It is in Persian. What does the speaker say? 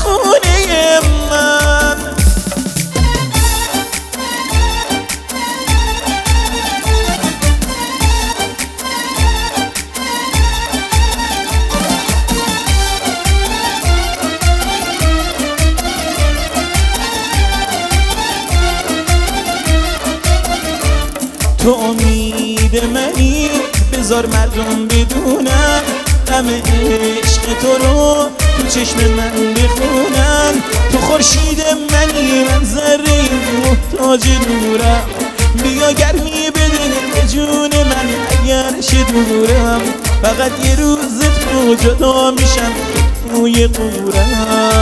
خونه من. تو امید منی، بذار مردم بدونن غم عشق تو رو تو چشم من بخونن. تو خورشید منی، من ذره محتاج نورم، بیا گرمی بده به جون من اگر شه دورم. فقط یه روز تو جدا میشم توی قورم.